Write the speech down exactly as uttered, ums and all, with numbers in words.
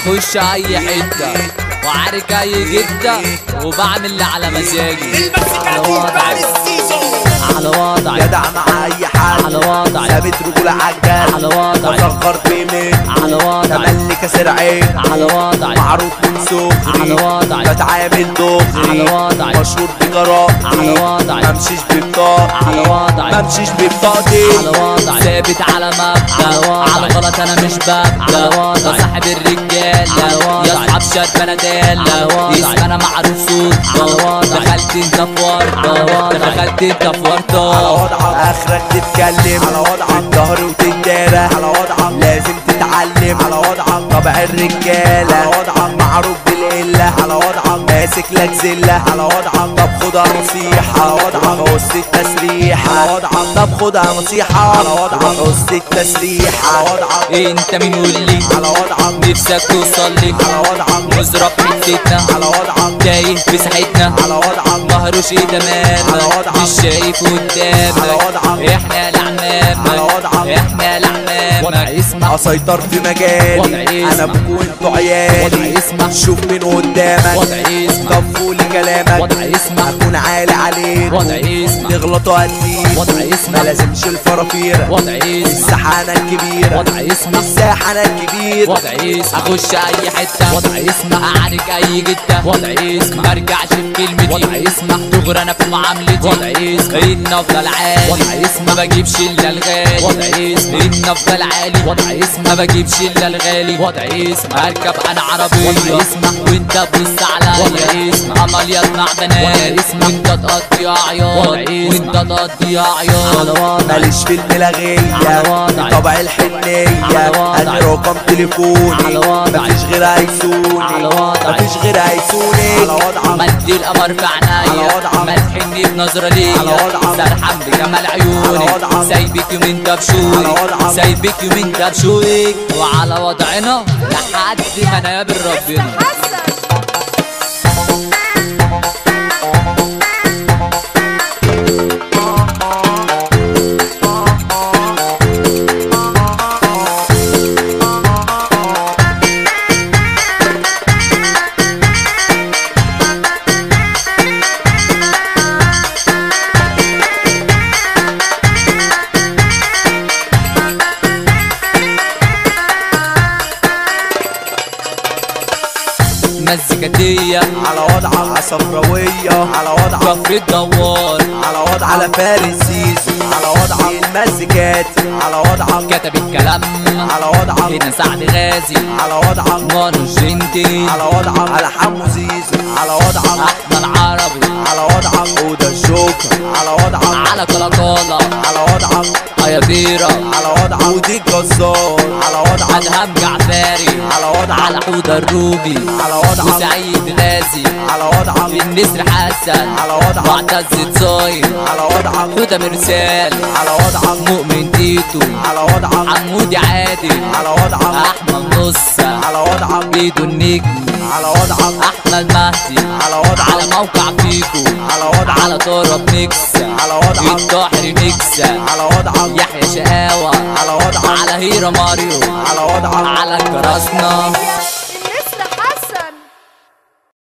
بخش اي حته وعارك اي جده وبعمل على مزاجي على وضعي على وضعي جدع مع اي حد على وضعي ثابت رجولة عالجد على وضعي بصغر بمين على وضعي تملي كسر عين على وضعي معروف من صغري على وضعي بتعامل دغري على وضعي مشهور بجرائي على وضعي ممشيش ببطاقتي على وضعي ممشيش ببطاقتي على وضعي ثابت على مبدأ على وضعي على غلط انا مش ببدأ على وضعي صاحب الرجالة يا اصحاب شرب انا دالة اسم انا معروف صوت على وضعي دخلت انت في ورطة دخلت انت في ورطة على وضعك اخرك تتكلم على وضعك الظهر وتتدارى على وضعك لازم تتعلم على وضعك طبع الرجالة على وضعك معروف بالقلة على وضعك ماسك لك زلة على وضعك طب خدها نصيحة على وضعك قص التسريح على وضعك طب خدها نصيحة على وضعك قص التسريح على وضعك انت مين قولي على وضعك نفسك توصل لي على وضعك نضرب حتتنا على وضعك تايه في ساحتنا على وضعك مهروش ايه على وضعك مش شايف على قدامك وضعك احنا العمامك على وضعك احنا العمامك وضع اسمع اسيطر في مجالي وضع انا اسمع ابوك وانتوا عيالي وضع اسمع شوف مين قدامك وضع اسمع طفوا لي كلامك وضع اسمع اكون عالي عليك وضع اسمع تغلطوا قديك وضع اسمع ما لازمش الفرافير وضع اسمع السحانة الكبيرة وضع اسمع الساحنة الكبيرة وضع اسمع اخش اي حته وضع اسمع اعارك اي جده وضع اسمع ما ارجعش في كلمتي وضع اسمع دغري انا في معاملتي وضع اسمع ان افضل عالي وضع اسمع ما بجيبش الا الغالي وضع اسمع ان افضل عالي وضع اسمع ما بجيبش الا الغالي وضع اسمع اركب انا عربيه وضع اسمع وانت تبص عليا وضع اسمع عمليات مع بنات وضع اسمع وانت تقضي عياط وانت تقضي عياط ماليش في الملاغية طبع الحنية انا رقم تليفوني مفيش غير هيسوني مفيش غير هيسوني مدي القمر في عينيا ما تحني بنظرة ليا سرحان بجمال عيونك سايبك يومين دبشوقك سايبك يومين دبشوقك وعلى وضعنا لحد ما نقابل ربنا مزيكاتية على وضعك عصفراوية على وضعك كفر الدوار على وضعك على فارس سيسو على وضعك المزيكات على وضعك كتب الكلام على وضعك هنا سعد غازي على وضعك مانو الجندي على وضعك على حمو زيزو على وضعك احمد عربي على وضعك وده الجوكر على وضعك على كلاكالا على وضعك يا بيرة على وضعك ودي الجزار على وضعك ادهم جعفاري على وضعك على حوضة الروبي على وضعك وسعيد غازي على وضعك النسر حسن على وضعك معتز صايم على وضعك هدى مرسال على وضعك مؤمن تيتو على وضعك عمودي عادل على وضعك احمد نص على وضعك ايدو النجم على وضعك احمد مهدي على وضعك على موقع فيكو على وضعك على طرب ميكس على وضعك الطاحر ميكس على وضعك يحيى شقاوة على وضعك على هيرا ماريو على وضعك على الكراسنا